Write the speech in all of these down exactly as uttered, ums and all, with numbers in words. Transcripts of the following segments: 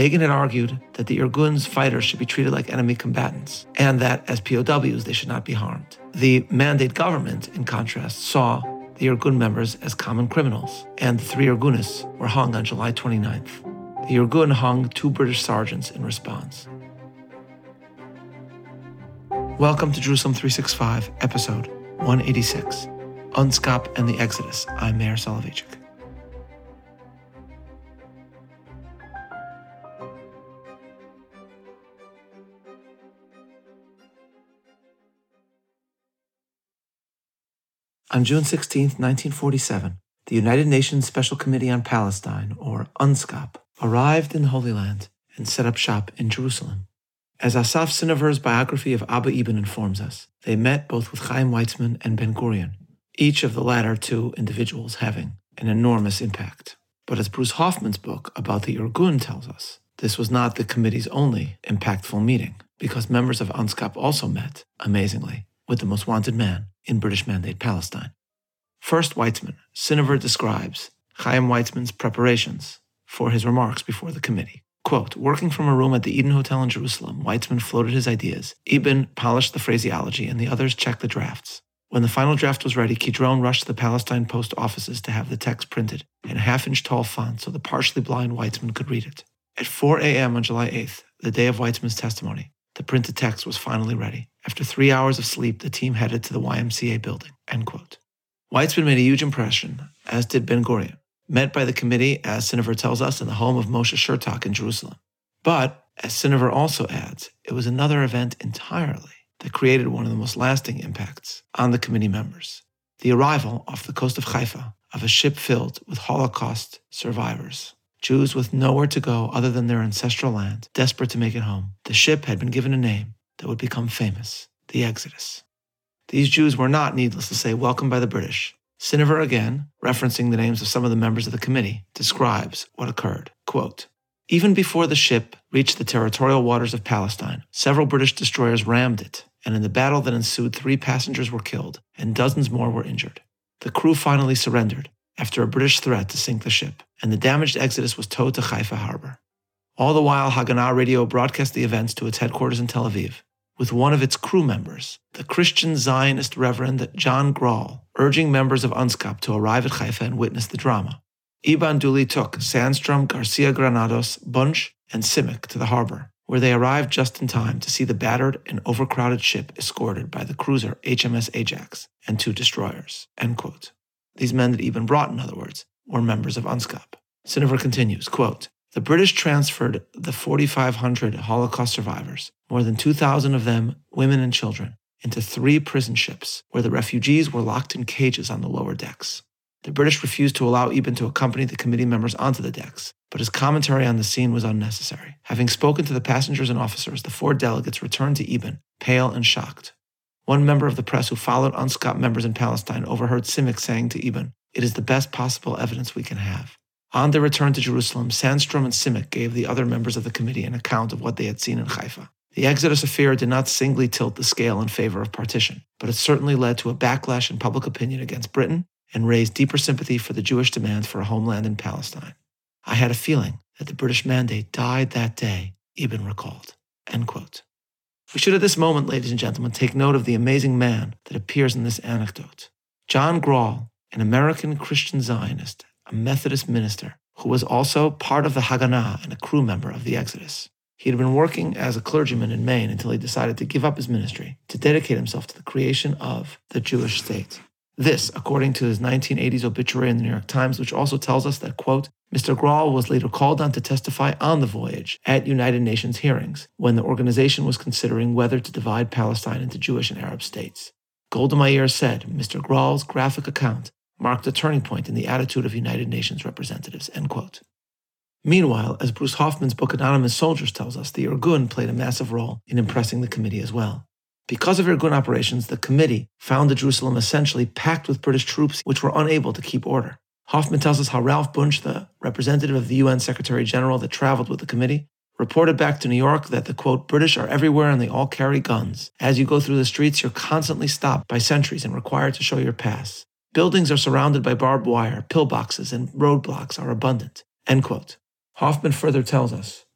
Begin had argued that the Irgun's fighters should be treated like enemy combatants, and that as P O Ws they should not be harmed. The Mandate government, in contrast, saw the Irgun members as common criminals, and the three Irgunists were hung on July twenty-ninth. The Irgun hung two British sergeants in response. Welcome to Jerusalem three sixty-five, episode one eighty-six, UNSCOP and the Exodus. I'm Meir Soloveichik. On June sixteenth, nineteen forty-seven, the United Nations Special Committee on Palestine, or UNSCOP, arrived in the Holy Land and set up shop in Jerusalem. As Asaf Sinaver's biography of Abba Eban informs us, they met both with Chaim Weizmann and Ben Gurion, each of the latter two individuals having an enormous impact. But as Bruce Hoffman's book about the Irgun tells us, this was not the committee's only impactful meeting, because members of UNSCOP also met, amazingly, with the most wanted man in British Mandate Palestine. First, Weizmann. Sinaver describes Chaim Weizmann's preparations for his remarks before the committee. Quote, working from a room at the Eden Hotel in Jerusalem, Weizmann floated his ideas. Eban polished the phraseology, and the others checked the drafts. When the final draft was ready, Kidron rushed to the Palestine Post offices to have the text printed in a half-inch tall font so the partially blind Weizmann could read it. At four a.m. on July eighth, the day of Weizmann's testimony, the printed text was finally ready. After three hours of sleep, the team headed to the Y M C A building, end quote. Weizmann made a huge impression, as did Ben Gurion, met by the committee, as Sinaver tells us, in the home of Moshe Shertak in Jerusalem. But, as Sinaver also adds, it was another event entirely that created one of the most lasting impacts on the committee members. The arrival off the coast of Haifa of a ship filled with Holocaust survivors, Jews with nowhere to go other than their ancestral land, desperate to make it home. The ship had been given a name that would become famous, the Exodus. These Jews were not, needless to say, welcomed by the British. Sinaver, again, referencing the names of some of the members of the committee, describes what occurred. Quote, even before the ship reached the territorial waters of Palestine, several British destroyers rammed it, and in the battle that ensued, three passengers were killed, and dozens more were injured. The crew finally surrendered after a British threat to sink the ship, and the damaged Exodus was towed to Haifa harbor. All the while, Haganah Radio broadcast the events to its headquarters in Tel Aviv, with one of its crew members, the Christian Zionist Reverend John Grahl, urging members of UNSCOP to arrive at Haifa and witness the drama. Eban duly took Sandstrom, Garcia Granados, Bunch, and Simic to the harbor, where they arrived just in time to see the battered and overcrowded ship escorted by the cruiser H M S Ajax and two destroyers, end quote. These men that Eban brought, in other words, were members of UNSCOP. Sinaver continues, quote, the British transferred the forty-five hundred Holocaust survivors, more than two thousand of them women and children, into three prison ships where the refugees were locked in cages on the lower decks. The British refused to allow Eban to accompany the committee members onto the decks, but his commentary on the scene was unnecessary. Having spoken to the passengers and officers, the four delegates returned to Eban, pale and shocked. One member of the press who followed UNSCOP members in Palestine overheard Simic saying to Eban, it is the best possible evidence we can have. On their return to Jerusalem, Sandstrom and Simic gave the other members of the committee an account of what they had seen in Haifa. The Exodus affair did not singly tilt the scale in favor of partition, but it certainly led to a backlash in public opinion against Britain and raised deeper sympathy for the Jewish demand for a homeland in Palestine. I had a feeling that the British mandate died that day, Eban recalled, end quote. We should at this moment, ladies and gentlemen, take note of the amazing man that appears in this anecdote. John Grahl, an American Christian Zionist, a Methodist minister, who was also part of the Haganah and a crew member of the Exodus. He had been working as a clergyman in Maine until he decided to give up his ministry to dedicate himself to the creation of the Jewish state. This, according to his nineteen eighties obituary in the New York Times, which also tells us that, quote, Mister Grahl was later called on to testify on the voyage at United Nations hearings when the organization was considering whether to divide Palestine into Jewish and Arab states. Golda Meir said Mister Grahl's graphic account marked a turning point in the attitude of United Nations representatives, end quote. Meanwhile, as Bruce Hoffman's book Anonymous Soldiers tells us, the Irgun played a massive role in impressing the committee as well. Because of Irgun operations, the committee found the Jerusalem essentially packed with British troops which were unable to keep order. Hoffman tells us how Ralph Bunch, the representative of the U N Secretary General that traveled with the committee, reported back to New York that the, quote, British are everywhere and they all carry guns. As you go through the streets, you're constantly stopped by sentries and required to show your pass. Buildings are surrounded by barbed wire, pillboxes, and roadblocks are abundant, end quote. Hoffman further tells us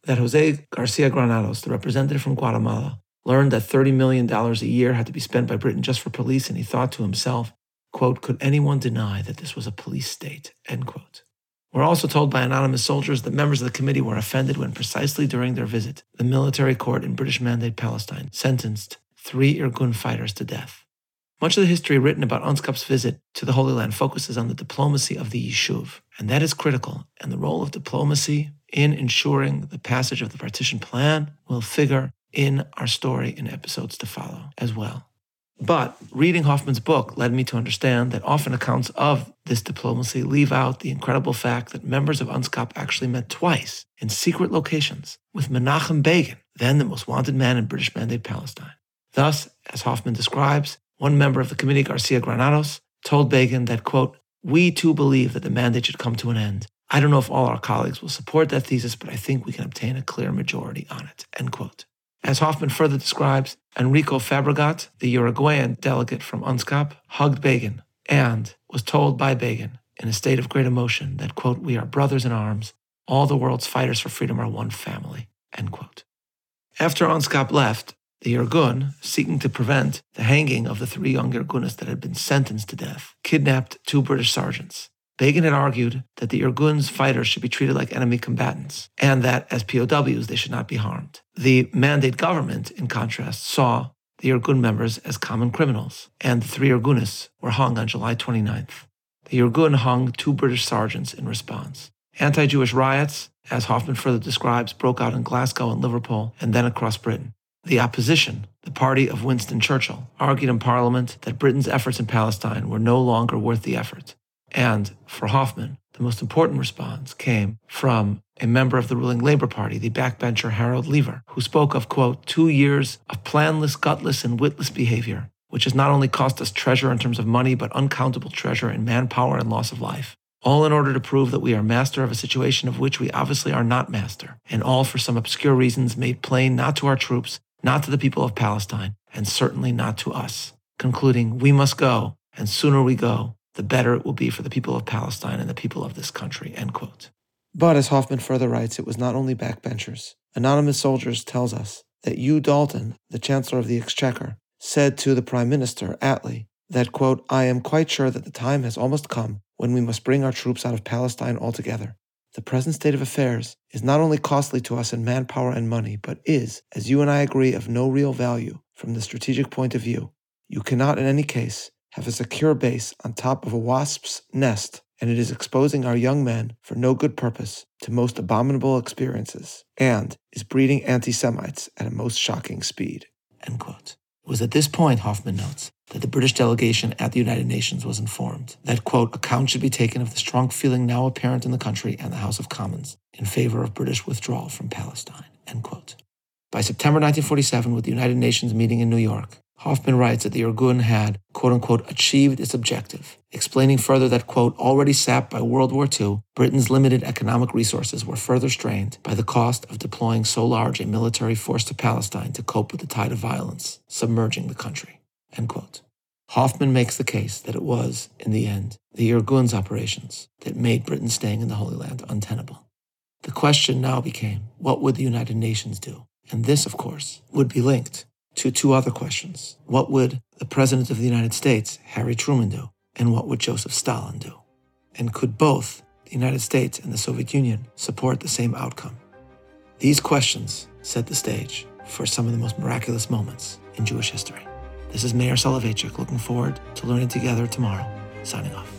that Jose Garcia Granados, the representative from Guatemala, learned that thirty million dollars a year had to be spent by Britain just for police, and he thought to himself, quote, could anyone deny that this was a police state, end quote. We're also told by anonymous soldiers that members of the committee were offended when precisely during their visit, the military court in British Mandate Palestine sentenced three Irgun fighters to death. Much of the history written about UNSCOP's visit to the Holy Land focuses on the diplomacy of the Yishuv, and that is critical, and the role of diplomacy in ensuring the passage of the partition plan will figure in our story in episodes to follow as well. But reading Hoffman's book led me to understand that often accounts of this diplomacy leave out the incredible fact that members of UNSCOP actually met twice in secret locations with Menachem Begin, then the most wanted man in British Mandate Palestine. Thus, as Hoffman describes, one member of the committee, Garcia Granados, told Begin that, quote, we too believe that the mandate should come to an end. I don't know if all our colleagues will support that thesis, but I think we can obtain a clear majority on it, end quote. As Hoffman further describes, Enrico Fabregat, the Uruguayan delegate from UNSCOP, hugged Begin and was told by Begin in a state of great emotion that, quote, we are brothers in arms. All the world's fighters for freedom are one family, end quote. After UNSCOP left, the Irgun, seeking to prevent the hanging of the three young Irgunis that had been sentenced to death, kidnapped two British sergeants. Begin had argued that the Irgun's fighters should be treated like enemy combatants and that as P O Ws they should not be harmed. The Mandate government, in contrast, saw the Irgun members as common criminals, and the three Irgunis were hung on July twenty-ninth. The Irgun hung two British sergeants in response. Anti-Jewish riots, as Hoffman further describes, broke out in Glasgow and Liverpool and then across Britain. The opposition, the party of Winston Churchill, argued in Parliament that Britain's efforts in Palestine were no longer worth the effort. And for Hoffman, the most important response came from a member of the ruling Labour Party, the backbencher Harold Lever, who spoke of, quote, two years of planless, gutless, and witless behavior, which has not only cost us treasure in terms of money, but uncountable treasure in manpower and loss of life, all in order to prove that we are master of a situation of which we obviously are not master, and all for some obscure reasons made plain not to our troops, not to the people of Palestine, and certainly not to us. Concluding, we must go, and sooner we go, the better it will be for the people of Palestine and the people of this country, end quote. But as Hoffman further writes, it was not only backbenchers. Anonymous Soldiers tells us that Hugh Dalton, the Chancellor of the Exchequer, said to the Prime Minister, Attlee, that, quote, I am quite sure that the time has almost come when we must bring our troops out of Palestine altogether. The present state of affairs is not only costly to us in manpower and money, but is, as you and I agree, of no real value from the strategic point of view. You cannot, in any case, have a secure base on top of a wasp's nest, and it is exposing our young men for no good purpose to most abominable experiences, and is breeding anti-Semites at a most shocking speed, end quote. It was at this point, Hoffman notes, that the British delegation at the United Nations was informed that, quote, account should be taken of the strong feeling now apparent in the country and the House of Commons in favor of British withdrawal from Palestine, end quote. By September nineteen forty-seven, with the United Nations meeting in New York, Hoffman writes that the Irgun had, quote-unquote, achieved its objective, explaining further that, quote, already sapped by World War Two, Britain's limited economic resources were further strained by the cost of deploying so large a military force to Palestine to cope with the tide of violence submerging the country, end quote. Hoffman makes the case that it was, in the end, the Irgun's operations that made Britain staying in the Holy Land untenable. The question now became, what would the United Nations do? And this, of course, would be linked to two other questions. What would the President of the United States, Harry Truman, do? And what would Joseph Stalin do? And could both the United States and the Soviet Union support the same outcome? These questions set the stage for some of the most miraculous moments in Jewish history. This is Meir Soloveichik, looking forward to learning together tomorrow. Signing off.